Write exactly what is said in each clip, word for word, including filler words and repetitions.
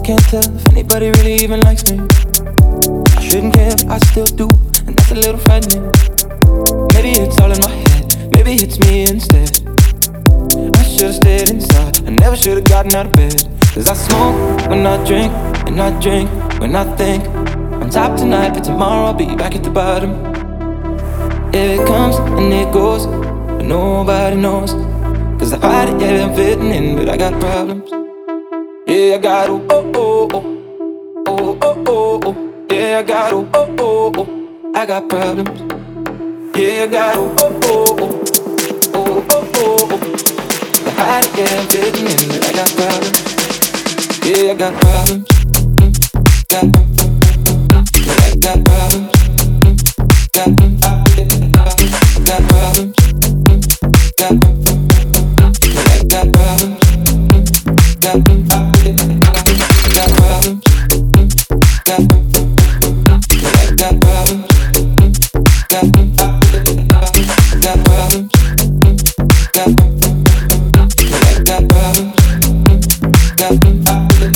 can't tell if anybody really even likes me. I shouldn't care, but I still do, and that's a little frightening. Maybe it's all in my head, maybe it's me instead. I should've stayed inside, I never should've gotten out of bed. Cause I smoke when I drink, and I drink when I think on top tonight, but tomorrow I'll be back at the bottom. Yeah, it comes and it goes, but nobody knows. Cause I fight it, yeah, I'm fitting in, but I got problems. Yeah, I got oh, oh, oh, oh, oh, oh, oh, oh. Yeah, I got oh, oh, oh, oh, I got problems. Yeah, I got oh, oh, oh, oh, oh, oh, oh, oh. I fight it, yeah, I'm fitting in, but I got problems. Yeah, I got problems. Mm, got problems. Yeah, I got problems. Mm, got problems. Got problems. Mm, got problems. Yeah, I got problems. Mm, got problems. Got problems. Mm, got problems. Yeah, I got problems. Mm, got problems. Got problems. Mm, got problems. Yeah, I got problems. Mm, got problems.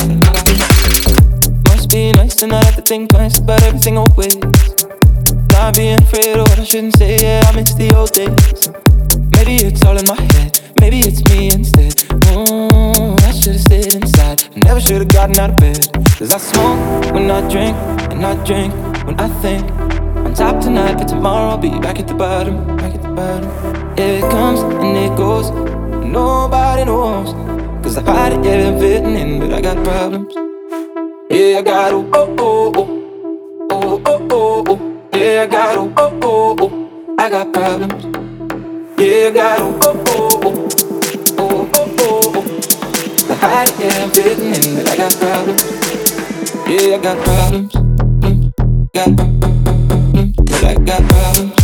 Must be nice to not have to think twice about everything always. Not being afraid of what I shouldn't say, yeah, I miss the old days. Maybe it's all in my head, maybe it's me instead. Mm, I should've stayed inside, I never should've gotten out of bed. Cause I smoke when I drink, and I drink when I think on top tonight, but tomorrow I'll be back at the bottom, back at the bottom. Yeah, it comes and it goes, and nobody knows. Cause I fight it, yeah, I'm fitting in, but I got problems. Yeah, I got oh, oh, oh, oh, oh, oh, oh, oh. Yeah, I got oh, oh, oh, oh, I got problems. Yeah, I got oh, oh, oh, oh, oh, oh, oh. I hide it, yeah, I'm fitting in, but I got problems. Yeah, I got problems. Mm, got problems. Mm, yeah, I got problems.